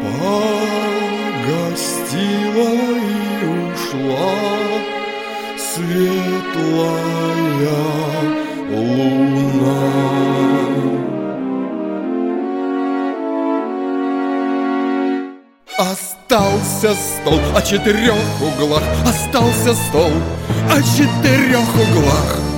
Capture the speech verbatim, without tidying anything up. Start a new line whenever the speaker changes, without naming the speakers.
Погостила и ушла светлая луна. Остался стол о четырех углах, остался стол о четырех углах.